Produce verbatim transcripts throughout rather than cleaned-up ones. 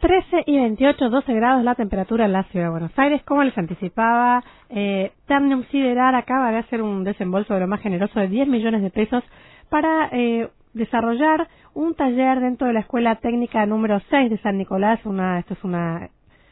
trece y veintiocho, doce grados la temperatura en la ciudad de Buenos Aires. Como les anticipaba, eh, Ternium Siderar acaba de hacer un desembolso de lo más generoso de diez millones de pesos para eh, desarrollar un taller dentro de la Escuela Técnica número seis de San Nicolás. Una, esto es una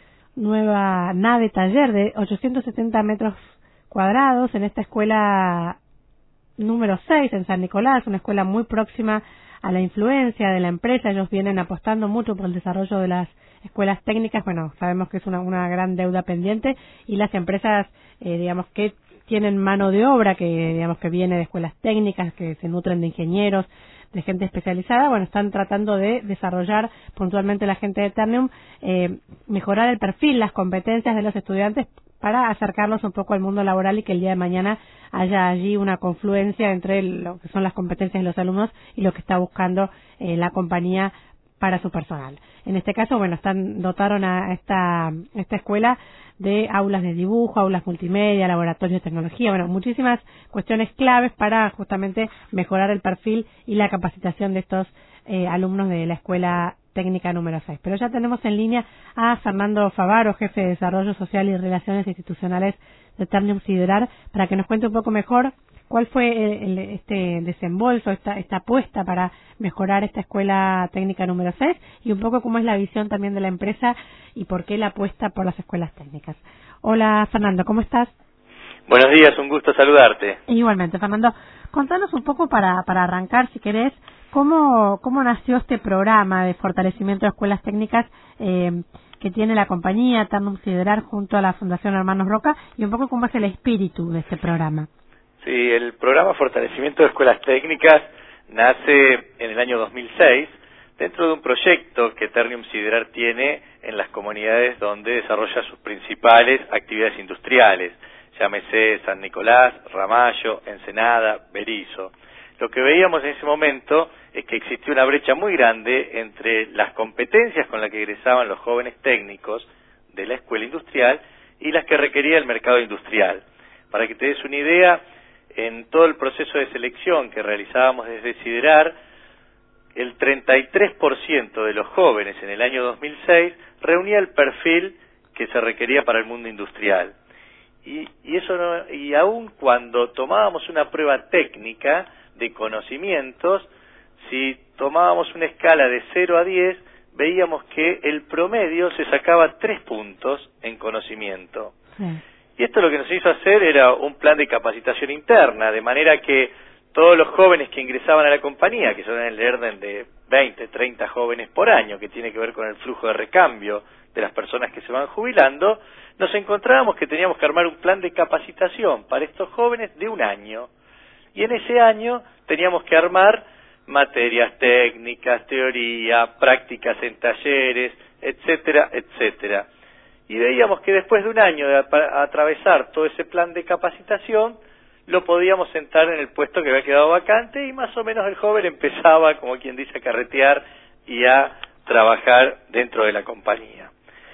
nueva nave taller de ochocientos setenta metros cuadrados en esta escuela número seis en San Nicolás, una escuela muy próxima a la influencia de la empresa. Ellos vienen apostando mucho por el desarrollo de las escuelas técnicas. Bueno, sabemos que es una, una gran deuda pendiente, y las empresas, eh, digamos, que tienen mano de obra que, digamos, que viene de escuelas técnicas, que se nutren de ingenieros, de gente especializada, bueno, están tratando de desarrollar puntualmente la gente de Ternium, eh, mejorar el perfil, las competencias de los estudiantes para acercarlos un poco al mundo laboral, y que el día de mañana haya allí una confluencia entre lo que son las competencias de los alumnos y lo que está buscando eh, la compañía para su personal. En este caso, bueno, están dotaron a esta, esta escuela de aulas de dibujo, aulas multimedia, laboratorios de tecnología, bueno, muchísimas cuestiones claves para justamente mejorar el perfil y la capacitación de estos eh, alumnos de la Escuela Técnica número seis. Pero ya tenemos en línea a Fernando Favaro, jefe de Desarrollo Social y Relaciones Institucionales de Ternium Siderar, para que nos cuente un poco mejor cuál fue el, el, este desembolso, esta, esta apuesta para mejorar esta Escuela Técnica número seis, y un poco cómo es la visión también de la empresa y por qué la apuesta por las escuelas técnicas. Hola, Fernando, ¿cómo estás? Buenos días, un gusto saludarte. Igualmente, Fernando, contanos un poco para, para arrancar, si querés, cómo, cómo nació este programa de fortalecimiento de escuelas técnicas eh, que tiene la compañía Ternium Siderar junto a la Fundación Hermanos Roca, y un poco cómo es el espíritu de este programa. Sí, el programa Fortalecimiento de Escuelas Técnicas nace en el año dos mil seis dentro de un proyecto que Ternium Siderar tiene en las comunidades donde desarrolla sus principales actividades industriales, llámese San Nicolás, Ramallo, Ensenada, Berizo. Lo que veíamos en ese momento es que existía una brecha muy grande entre las competencias con las que egresaban los jóvenes técnicos de la escuela industrial y las que requería el mercado industrial. Para que te des una idea, en todo el proceso de selección que realizábamos desde Siderar, el treinta y tres por ciento de los jóvenes en el año dos mil seis reunía el perfil que se requería para el mundo industrial. Y, y eso no, y aun cuando tomábamos una prueba técnica de conocimientos, si tomábamos una escala de cero a diez, veíamos que el promedio se sacaba tres puntos en conocimiento. Sí. Y esto lo que nos hizo hacer era un plan de capacitación interna, de manera que todos los jóvenes que ingresaban a la compañía, que son en el orden de veinte, treinta jóvenes por año, que tiene que ver con el flujo de recambio de las personas que se van jubilando, nos encontrábamos que teníamos que armar un plan de capacitación para estos jóvenes de un año. Y en ese año teníamos que armar materias técnicas, teoría, prácticas en talleres, etcétera, etcétera. Y veíamos que después de un año de atravesar todo ese plan de capacitación, lo podíamos sentar en el puesto que había quedado vacante, y más o menos el joven empezaba, como quien dice, a carretear y a trabajar dentro de la compañía.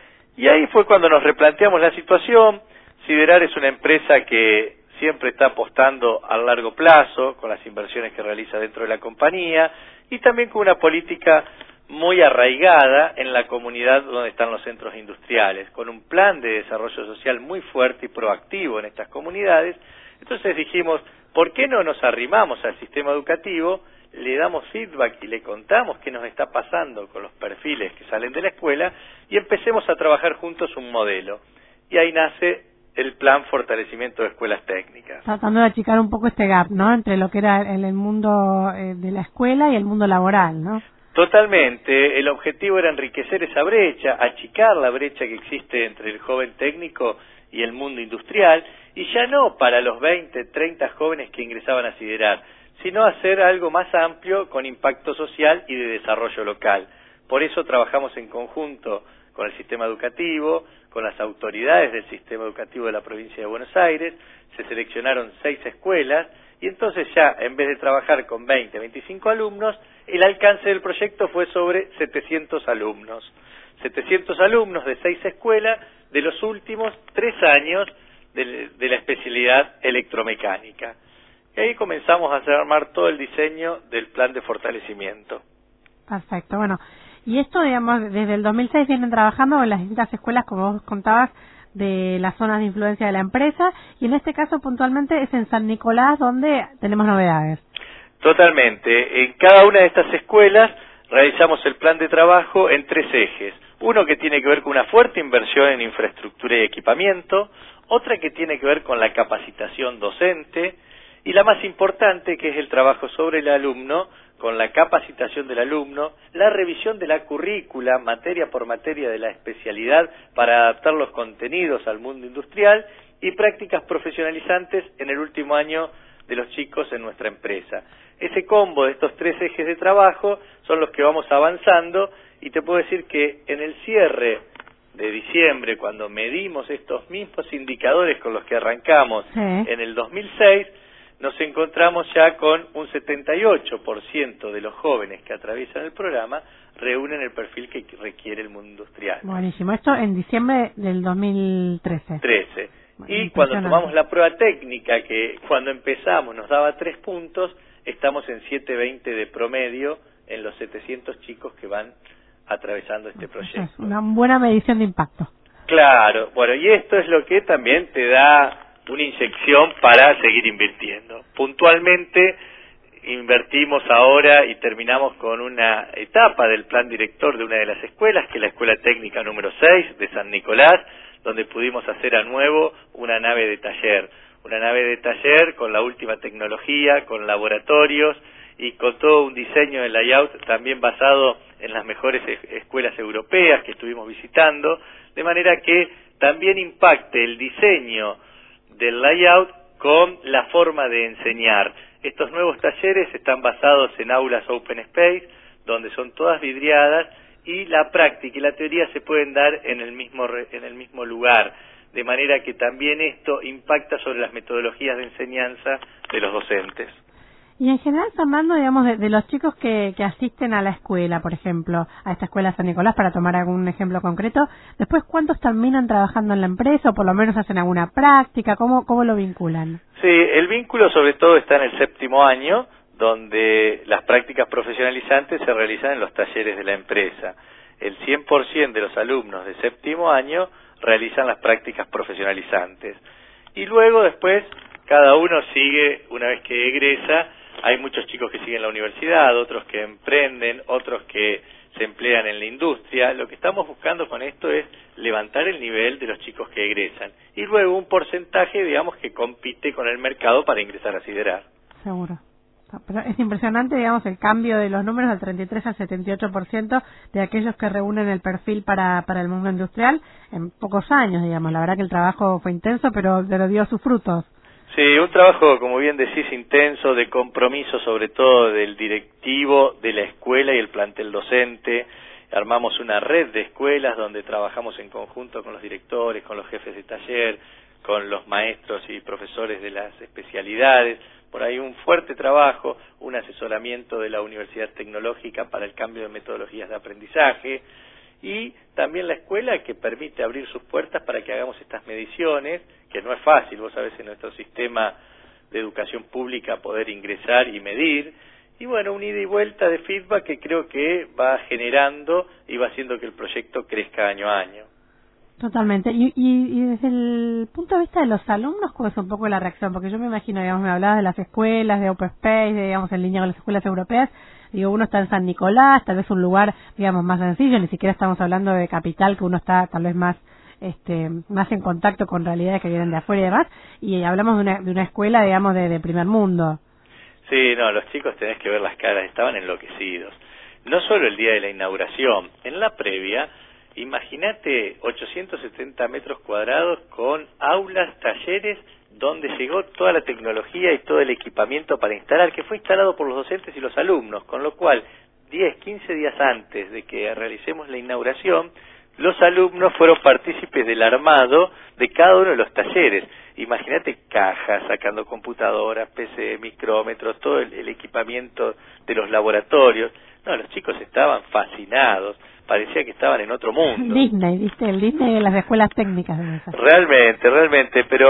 Y ahí fue cuando nos replanteamos la situación. Siderar es una empresa que siempre está apostando a largo plazo con las inversiones que realiza dentro de la compañía, y también con una política muy arraigada en la comunidad donde están los centros industriales, con un plan de desarrollo social muy fuerte y proactivo en estas comunidades. Entonces dijimos, ¿por qué no nos arrimamos al sistema educativo, le damos feedback y le contamos qué nos está pasando con los perfiles que salen de la escuela, y empecemos a trabajar juntos un modelo? Y ahí nace el plan Fortalecimiento de Escuelas Técnicas. Tratando de achicar un poco este gap, ¿no?, entre lo que era el, el mundo eh, de la escuela y el mundo laboral, ¿no? Totalmente. El objetivo era enriquecer esa brecha, achicar la brecha que existe entre el joven técnico y el mundo industrial, y ya no para los veinte, treinta jóvenes que ingresaban a Siderar, sino hacer algo más amplio con impacto social y de desarrollo local. Por eso trabajamos en conjunto con el sistema educativo, con las autoridades del sistema educativo de la provincia de Buenos Aires. Se seleccionaron seis escuelas, y entonces ya, en vez de trabajar con veinte, veinticinco alumnos, el alcance del proyecto fue sobre setecientos alumnos. setecientos alumnos de seis escuelas de los últimos tres años de, de la especialidad electromecánica. Y ahí comenzamos a hacer, armar todo el diseño del plan de fortalecimiento. Perfecto, bueno. Y esto, digamos, desde el dos mil seis vienen trabajando en las distintas escuelas, como vos contabas, de las zonas de influencia de la empresa, y en este caso puntualmente es en San Nicolás donde tenemos novedades. Totalmente. En cada una de estas escuelas realizamos el plan de trabajo en tres ejes. Uno que tiene que ver con una fuerte inversión en infraestructura y equipamiento, otra que tiene que ver con la capacitación docente, y la más importante, que es el trabajo sobre el alumno, con la capacitación del alumno, la revisión de la currícula, materia por materia de la especialidad, para adaptar los contenidos al mundo industrial, y prácticas profesionalizantes en el último año de los chicos en nuestra empresa. Ese combo de estos tres ejes de trabajo son los que vamos avanzando, y te puedo decir que en el cierre de diciembre, cuando medimos estos mismos indicadores con los que arrancamos sí. en el dos mil seis, nos encontramos ya con un setenta y ocho por ciento de los jóvenes que atraviesan el programa reúnen el perfil que requiere el mundo industrial. Buenísimo. Esto en diciembre del dos mil trece. trece. Bueno, y cuando tomamos la prueba técnica, que cuando empezamos nos daba tres puntos, estamos en siete veinte de promedio en los setecientos chicos que van atravesando este proyecto. Es una buena medición de impacto. Claro. Bueno, y esto es lo que también te da una inyección para seguir invirtiendo. Puntualmente invertimos ahora y terminamos con una etapa del plan director de una de las escuelas, que es la Escuela Técnica número seis de San Nicolás, donde pudimos hacer a nuevo una nave de taller, una nave de taller con la última tecnología, con laboratorios y con todo un diseño de layout también basado en las mejores escuelas europeas que estuvimos visitando, de manera que también impacte el diseño del layout con la forma de enseñar. Estos nuevos talleres están basados en aulas Open Space, donde son todas vidriadas, y la práctica y la teoría se pueden dar en el mismo en el mismo lugar, de manera que también esto impacta sobre las metodologías de enseñanza de los docentes. Y en general, Fernando, digamos, de, de los chicos que, que asisten a la escuela, por ejemplo, a esta escuela San Nicolás, para tomar algún ejemplo concreto, después, ¿cuántos terminan trabajando en la empresa o por lo menos hacen alguna práctica? ¿Cómo, cómo lo vinculan? Sí, el vínculo sobre todo está en el séptimo año, donde las prácticas profesionalizantes se realizan en los talleres de la empresa. El cien por ciento de los alumnos de séptimo año realizan las prácticas profesionalizantes. Y luego, después, cada uno sigue, una vez que egresa. Hay muchos chicos que siguen la universidad, otros que emprenden, otros que se emplean en la industria. Lo que estamos buscando con esto es levantar el nivel de los chicos que egresan. Y luego un porcentaje, digamos, que compite con el mercado para ingresar a Siderar. Seguro. Pero es impresionante, digamos, el cambio de los números del treinta y tres al setenta y ocho por ciento de aquellos que reúnen el perfil para, para el mundo industrial en pocos años, digamos. La verdad que el trabajo fue intenso, pero, pero dio sus frutos. Sí, un trabajo, como bien decís, intenso, de compromiso sobre todo del directivo de la escuela y el plantel docente. Armamos una red de escuelas donde trabajamos en conjunto con los directores, con los jefes de taller, con los maestros y profesores de las especialidades. Por ahí un fuerte trabajo, un asesoramiento de la Universidad Tecnológica para el cambio de metodologías de aprendizaje, y también la escuela que permite abrir sus puertas para que hagamos estas mediciones, que no es fácil, vos sabés, en nuestro sistema de educación pública poder ingresar y medir, y bueno, un ida y vuelta de feedback que creo que va generando y va haciendo que el proyecto crezca año a año. Totalmente. Y, y, y desde el punto de vista de los alumnos, ¿cómo es un poco la reacción? Porque yo me imagino, digamos, me hablabas de las escuelas, de Open Space, de, digamos, en línea con las escuelas europeas. Digo, uno está en San Nicolás, tal vez un lugar, digamos, más sencillo, ni siquiera estamos hablando de capital, que uno está tal vez más este más en contacto con realidades que vienen de afuera y demás, y hablamos de una, de una escuela, digamos, de, de primer mundo. Sí, no, los chicos tenés que ver las caras, estaban enloquecidos. No solo el día de la inauguración, en la previa, imagínate ochocientos setenta metros cuadrados con aulas, talleres, donde llegó toda la tecnología y todo el equipamiento para instalar, que fue instalado por los docentes y los alumnos, con lo cual diez, quince días antes de que realicemos la inauguración, los alumnos fueron partícipes del armado de cada uno de los talleres. Imagínate cajas, sacando computadoras, P C, micrómetros, todo el, el equipamiento de los laboratorios. No, los chicos estaban fascinados, parecía que estaban en otro mundo. Disney, ¿viste? El Disney de las escuelas técnicas. De esas. Realmente, realmente, pero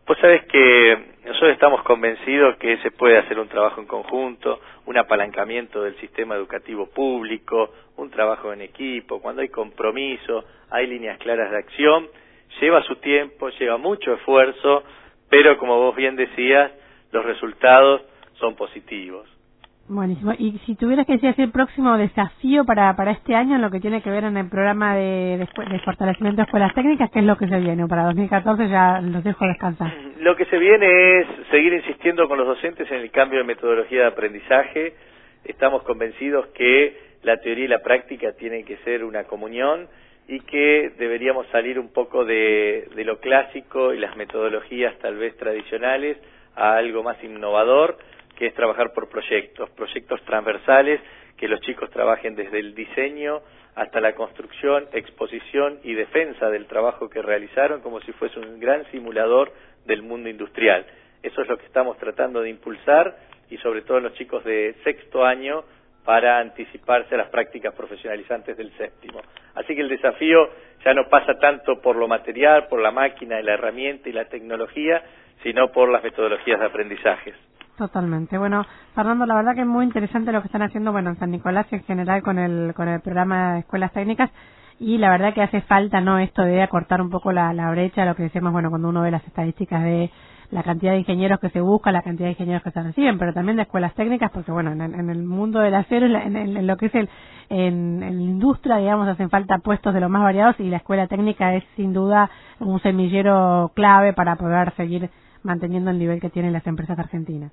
Vos sabés que nosotros estamos convencidos que se puede hacer un trabajo en conjunto, un apalancamiento del sistema educativo público, un trabajo en equipo, cuando hay compromiso, hay líneas claras de acción, lleva su tiempo, lleva mucho esfuerzo, pero como vos bien decías, los resultados son positivos. Buenísimo. Y si tuvieras que decir así el próximo desafío para para este año en lo que tiene que ver en el programa de, de, de fortalecimiento de escuelas técnicas, ¿qué es lo que se viene? Para dos mil catorce ya los dejo descansar. Lo que se viene es seguir insistiendo con los docentes en el cambio de metodología de aprendizaje. Estamos convencidos que la teoría y la práctica tienen que ser una comunión y que deberíamos salir un poco de, de lo clásico y las metodologías tal vez tradicionales a algo más innovador, que es trabajar por proyectos, proyectos transversales, que los chicos trabajen desde el diseño hasta la construcción, exposición y defensa del trabajo que realizaron, como si fuese un gran simulador del mundo industrial. Eso es lo que estamos tratando de impulsar, y sobre todo en los chicos de sexto año, para anticiparse a las prácticas profesionalizantes del séptimo. Así que el desafío ya no pasa tanto por lo material, por la máquina, la herramienta y la tecnología, sino por las metodologías de aprendizajes. Totalmente. Bueno, Fernando, la verdad que es muy interesante lo que están haciendo, bueno, en San Nicolás en general con el con el programa de escuelas técnicas, y la verdad que hace falta, ¿no?, esto de acortar un poco la, la brecha, lo que decíamos, bueno, cuando uno ve las estadísticas de la cantidad de ingenieros que se busca, la cantidad de ingenieros que se reciben, pero también de escuelas técnicas, porque bueno, en, en el mundo del acero, en, en, en lo que es el en, en la industria, digamos, hacen falta puestos de los más variados, y la escuela técnica es sin duda un semillero clave para poder seguir manteniendo el nivel que tienen las empresas argentinas.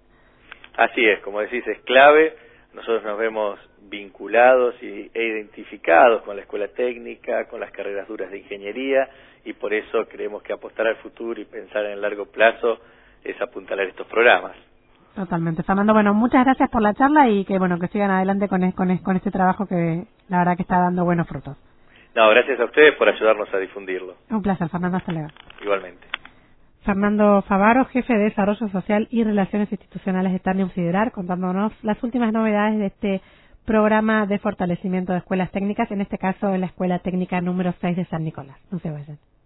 Así es, como decís, es clave. Nosotros nos vemos vinculados y, e identificados con la escuela técnica, con las carreras duras de ingeniería, y por eso creemos que apostar al futuro y pensar en el largo plazo es apuntalar estos programas. Totalmente. Fernando, bueno, muchas gracias por la charla, y que bueno, que sigan adelante con, con, con este trabajo que la verdad que está dando buenos frutos. No, gracias a ustedes por ayudarnos a difundirlo. Un placer, Fernando, hasta luego. Igualmente. Fernando Favaro, jefe de Desarrollo Social y Relaciones Institucionales de Ternium Siderar, contándonos las últimas novedades de este programa de fortalecimiento de escuelas técnicas, en este caso en la Escuela Técnica número seis de San Nicolás. No se vayan.